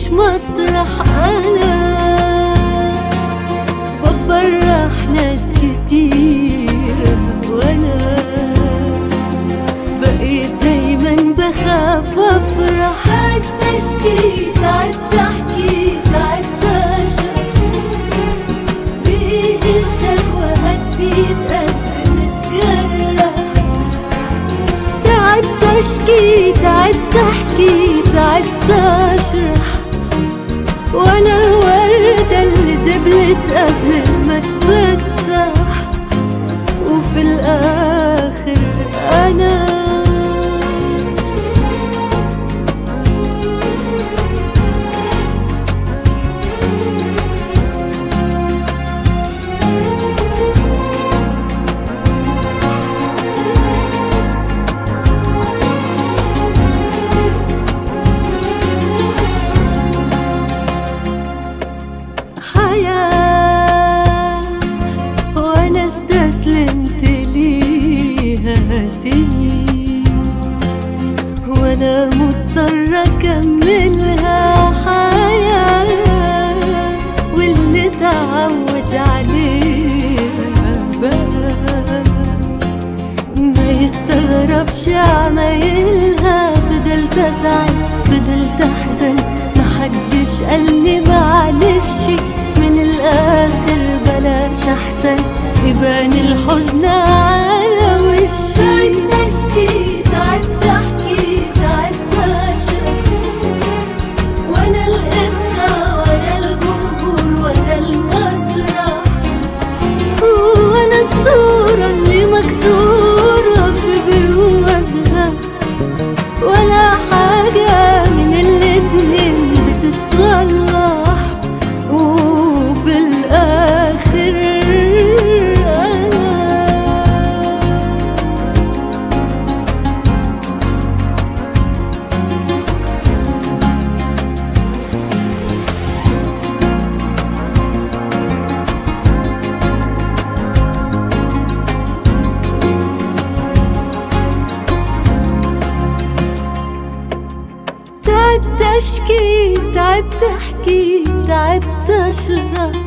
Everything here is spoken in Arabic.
ماليش مطرح، أنا بفرح ناس كتير، وأنا بقيت دايما بخاف أفرح. تعبت أشكي، تعبت أحكي، تعبت أشرح، بإيه الشكوى هتفيد قلبي متجرح. تعبت أشكي، تعبت أحكي، تعبت أشرح، وأنا الوردة اللي دبلت قبل ما تفتح، وفي الآخر أنا وأنا استسلمت ليها سنين، وأنا مضطرة أكملها حياة، واللي تعود عليها بقى ما يستغربش عمايلها. فضلت أزعل، فضلت أحزن، محدش قالي معلش، من الآخر بلاش أحسن يبان الحزن على وشي. تعبت أشكي، تعبت أحكي، تعبت أشرح، وأنا القصة وأنا الجمهور وأنا المسرح، وأنا الصورة اللي مكسورة في بروزها، ولا حاجة من الاتنين بتتصلح، وفي الآخر أنا تعبت أشكي، تعبت أحكي، تعبت أشرح،